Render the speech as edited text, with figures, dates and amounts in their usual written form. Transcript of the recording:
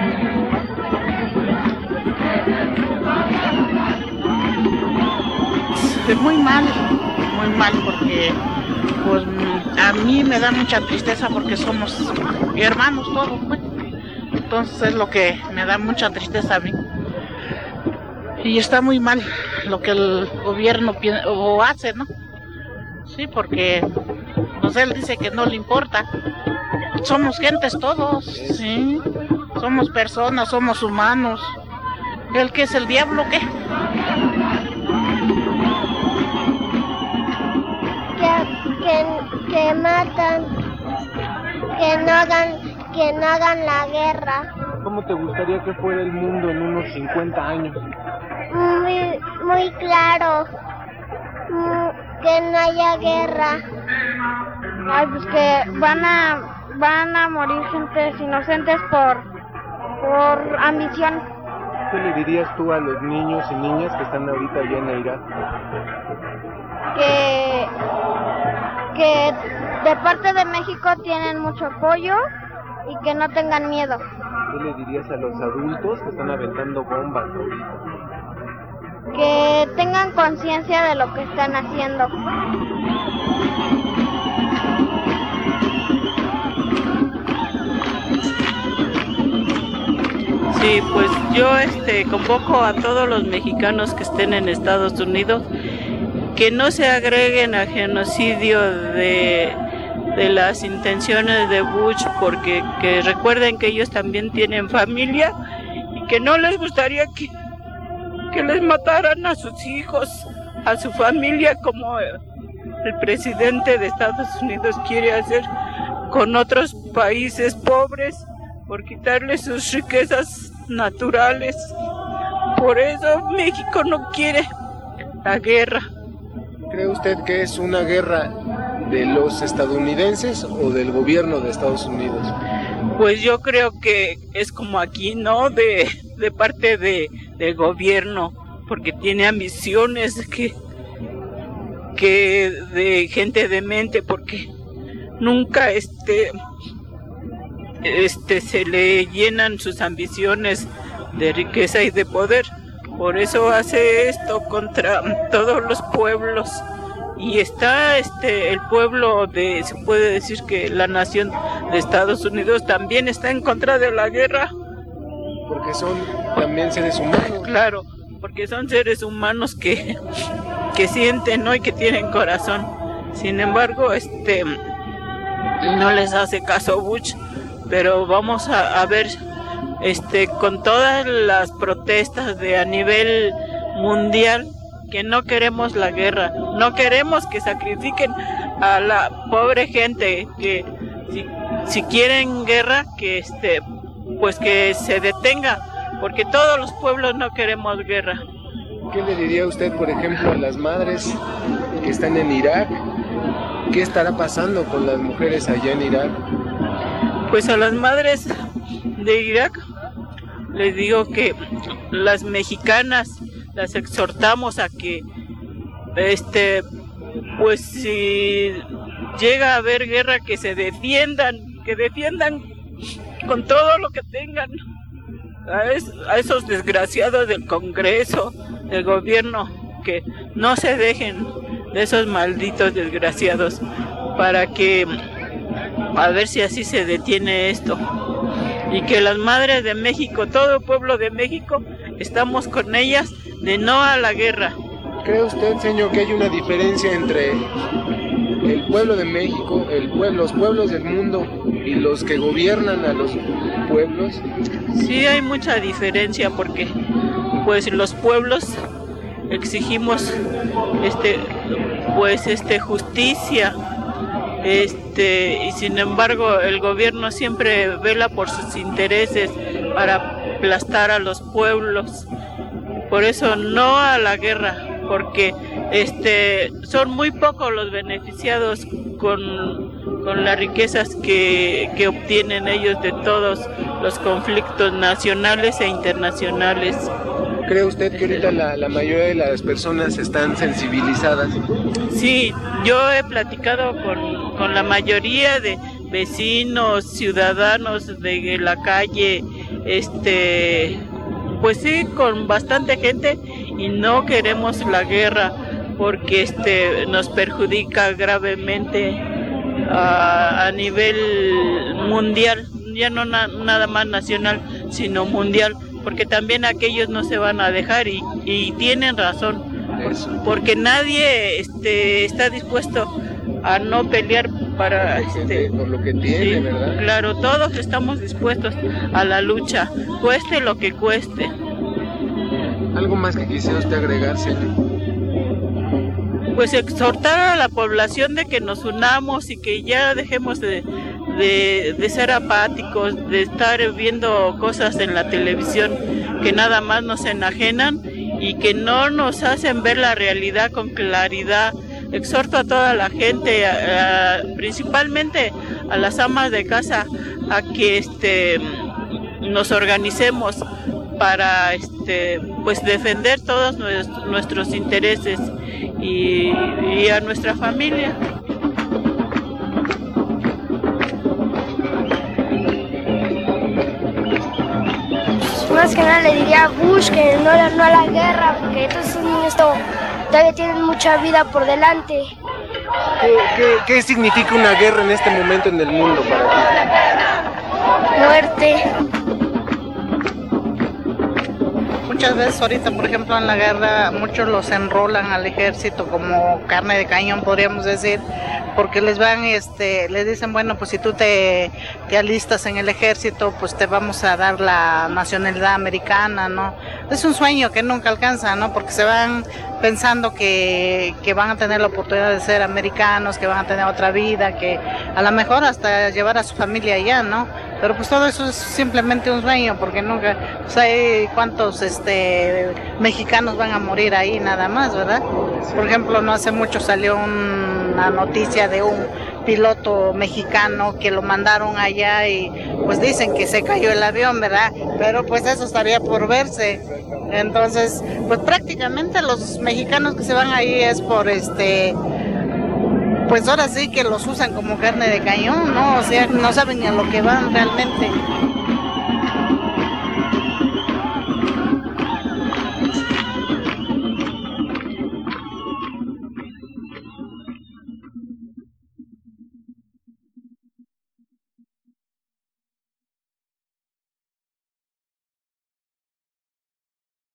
Muy mal porque pues a mí me da mucha tristeza porque somos hermanos todos, pues. Entonces es lo que me da mucha tristeza a mí. Y está muy mal lo que el gobierno o hace, ¿no? Sí, porque pues él dice que no le importa. Somos gentes todos, sí. Somos personas, somos humanos. ¿El que es el diablo qué? Que matan, que no hagan la guerra. ¿Cómo te gustaría que fuera el mundo en unos 50 años? Muy claro, que no haya guerra. Ay, pues que van a morir gentes inocentes por ambición. ¿Qué le dirías tú a los niños y niñas que están ahorita allá en Irak? Que de parte de México tienen mucho apoyo y que no tengan miedo. ¿Qué le dirías a los adultos que están aventando bombas ahorita? Que tengan conciencia de lo que están haciendo. Sí, pues yo convoco a todos los mexicanos que estén en Estados Unidos que no se agreguen al genocidio de las intenciones de Bush, porque que recuerden que ellos también tienen familia y que no les gustaría que les mataran a sus hijos, a su familia, como el presidente de Estados Unidos quiere hacer con otros países pobres por quitarles sus riquezas naturales. Por eso México no quiere la guerra. ¿Cree usted que es una guerra de los estadounidenses o del gobierno de Estados Unidos? Pues yo creo que es como aquí, ¿no? De parte del gobierno, porque tiene ambiciones que de gente demente, porque nunca se le llenan sus ambiciones de riqueza y de poder. Por eso hace esto contra todos los pueblos. Y está el pueblo se puede decir que la nación de Estados Unidos también está en contra de la guerra. Porque son también seres humanos. Claro, porque son seres humanos que sienten, ¿no? Y que tienen corazón. Sin embargo, no les hace caso Bush. Pero vamos a ver, con todas las protestas a nivel mundial, que no queremos la guerra, no queremos que sacrifiquen a la pobre gente, que si quieren guerra, que pues que se detenga, porque todos los pueblos no queremos guerra. ¿Qué le diría usted, por ejemplo, a las madres que están en Irak? ¿Qué estará pasando con las mujeres allá en Irak? Pues a las madres de Irak les digo que las mexicanas las exhortamos a que pues si llega a haber guerra, que se defiendan con todo lo que tengan a esos desgraciados del Congreso, del gobierno, que no se dejen de esos malditos desgraciados, para que a ver si así se detiene esto, y que las madres de México, todo el pueblo de México, estamos con ellas de no a la guerra. ¿Cree usted, señor, que hay una diferencia entre el pueblo de México, los pueblos del mundo y los que gobiernan a los pueblos? Sí, hay mucha diferencia, porque pues los pueblos exigimos justicia, y sin embargo el gobierno siempre vela por sus intereses para aplastar a los pueblos. Por eso no a la guerra, porque son muy pocos los beneficiados con las riquezas que obtienen ellos de todos los conflictos nacionales e internacionales. ¿Cree usted que ahorita la mayoría de las personas están sensibilizadas? Sí, yo he platicado con la mayoría de vecinos, ciudadanos de la calle, pues sí, con bastante gente, y no queremos la guerra porque nos perjudica gravemente a nivel mundial, ya no nada más nacional, sino mundial, porque también aquellos no se van a dejar y tienen razón, porque nadie está dispuesto a no pelear para por lo que tiene, sí, ¿verdad? Claro, todos estamos dispuestos a la lucha, cueste lo que cueste. ¿Algo más que quisiera usted agregar, señor? Pues exhortar a la población de que nos unamos y que ya dejemos de ser apáticos, de estar viendo cosas en la televisión que nada más nos enajenan y que no nos hacen ver la realidad con claridad. Exhorto a toda la gente, principalmente a las amas de casa, a que nos organicemos para pues defender todos nuestros intereses y a nuestra familia. Más que nada le diría a Bush que no a la guerra, porque estos niños todavía tienen mucha vida por delante. ¿Qué significa una guerra en este momento en el mundo para ti? Muerte. Muchas veces ahorita, por ejemplo, en la guerra, muchos los enrolan al ejército como carne de cañón, podríamos decir, porque les dicen, bueno, pues si tú te alistas en el ejército, pues te vamos a dar la nacionalidad americana, ¿no? Es un sueño que nunca alcanza, ¿no? Porque se van pensando que van a tener la oportunidad de ser americanos, que van a tener otra vida, que a lo mejor hasta llevar a su familia allá, ¿no? Pero pues todo eso es simplemente un sueño, porque nunca, pues hay cuántos mexicanos van a morir ahí nada más, ¿verdad? Por ejemplo, no hace mucho salió una noticia de un piloto mexicano que lo mandaron allá y pues dicen que se cayó el avión, ¿verdad? Pero pues eso estaría por verse. Entonces, pues prácticamente los mexicanos que se van ahí es por pues ahora sí que los usan como carne de cañón, ¿no? O sea, no saben ni a lo que van realmente.